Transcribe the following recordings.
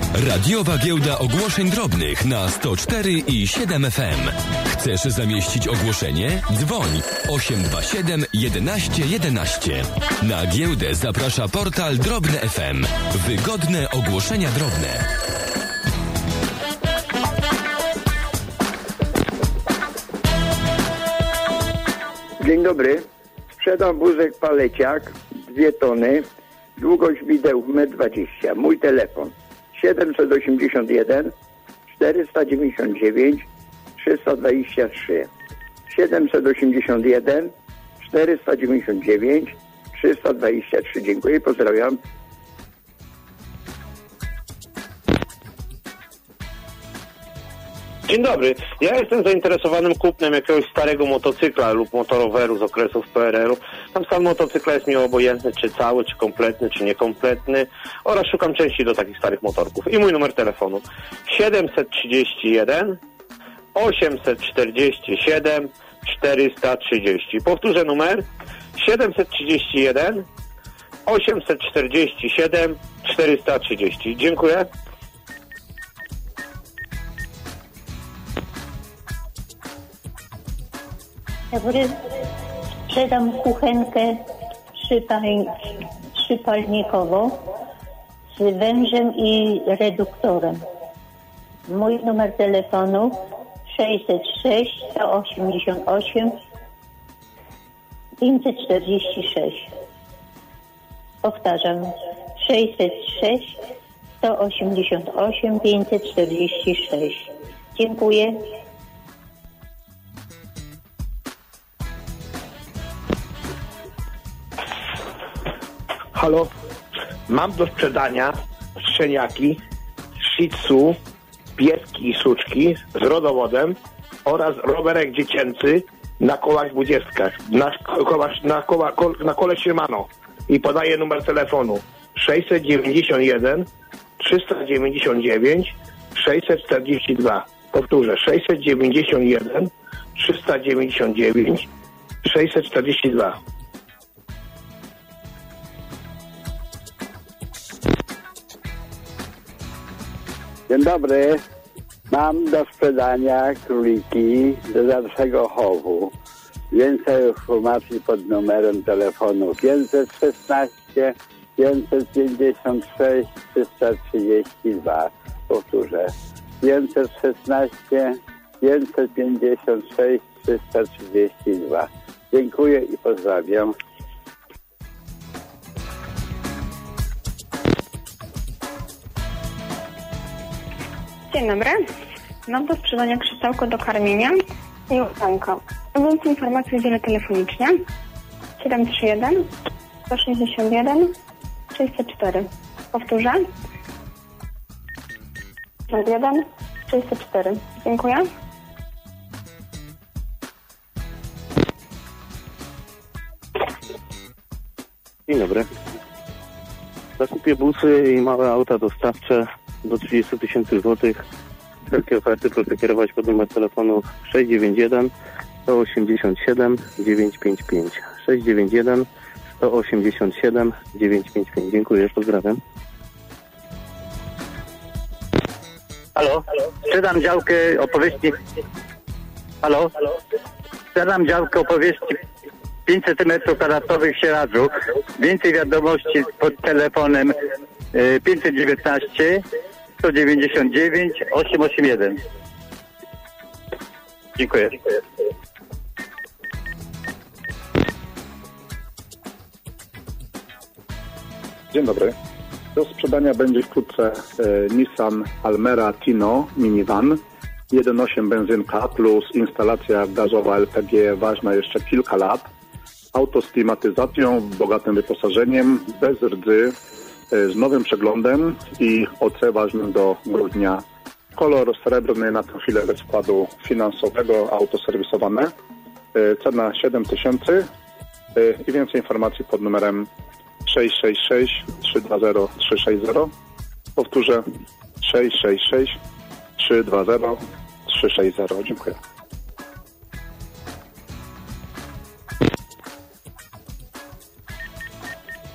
Radiowa Giełda Ogłoszeń Drobnych na 104 i 7 FM. Chcesz zamieścić ogłoszenie? Dzwoń 827 11 11. Na giełdę zaprasza portal Drobne FM. Wygodne ogłoszenia drobne. Dzień dobry. Sprzedam wózek paleciak, 2 tony, długość wideł 1,20 m. Mój telefon 781 499 323. 781 499 323. Dziękuję, pozdrawiam. Dzień dobry. Ja jestem zainteresowanym kupnem jakiegoś starego motocykla lub motoroweru z okresów PRL-u. Tam stan motocykla jest mi obojętny, czy cały, czy kompletny, czy niekompletny, oraz szukam części do takich starych motorków. I mój numer telefonu 731 847 430. Powtórzę numer 731 847 430. Dziękuję. Dobry. Sprzedam kuchenkę trzypalnikową z wężem i reduktorem. Mój numer telefonu 606 188 546. Powtarzam 606 188 546. Dziękuję. Halo, mam do sprzedania szczeniaki, shih tzu, pieski i suczki z rodowodem oraz rowerek dziecięcy na kołach 20, na kole Shimano, i podaję numer telefonu 691 399 642. Powtórzę 691 399 642. Dzień dobry. Mam do sprzedania króliki do dalszego chowu. Więcej informacji pod numerem telefonu 516 556 332. Powtórzę 516 556 332. Dziękuję i pozdrawiam. Dzień dobry. Mam do sprzedania krzesełko do karmienia i ósemka. Więcej informacji udzielę telefonicznie 731 161 604. Powtórzę 731 604. Dziękuję. Dzień dobry. Zakupię busy i małe auta dostawcze do 30 000 złotych. Wszelkie oferty proszę kierować pod numer telefonu 691 187 955. 691 187 955. Dziękuję, pozdrawiam. Halo? Sprzedam działkę o powierzchni... Halo? Sprzedam działkę o powierzchni 5 cm² w Sieradzu. Więcej wiadomości pod telefonem 519 199 881. Dziękuję. Dzień dobry. Do sprzedania będzie wkrótce Nissan Almera Tino minivan 1.8 benzynka plus instalacja gazowa LPG ważna jeszcze kilka lat. Auto z klimatyzacją, bogatym wyposażeniem, bez rdzy, z nowym przeglądem i OC ważnym do grudnia. Kolor srebrny na tę chwilę bez wkładu finansowego, auto serwisowane. Cena 7 000 i więcej informacji pod numerem 666 320 360. Powtórzę 666 320 360. Dziękuję.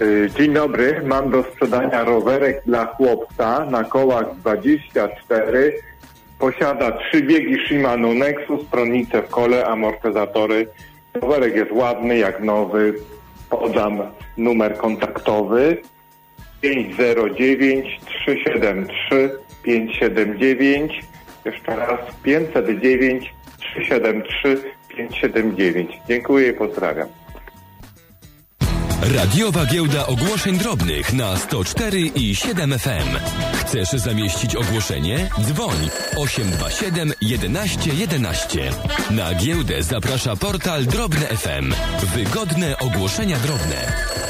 Dzień dobry, mam do sprzedania rowerek dla chłopca na kołach 24. Posiada 3 biegi Shimano Nexus, stronnice w kole, amortyzatory. Rowerek jest ładny jak nowy. Podam numer kontaktowy 509 373 579. Jeszcze raz 509 373 579. Dziękuję i pozdrawiam. Radiowa Giełda Ogłoszeń Drobnych na 104 i 7 FM. Chcesz zamieścić ogłoszenie? Dzwoń 827 11 11. Na giełdę zaprasza portal Drobne FM. Wygodne ogłoszenia drobne.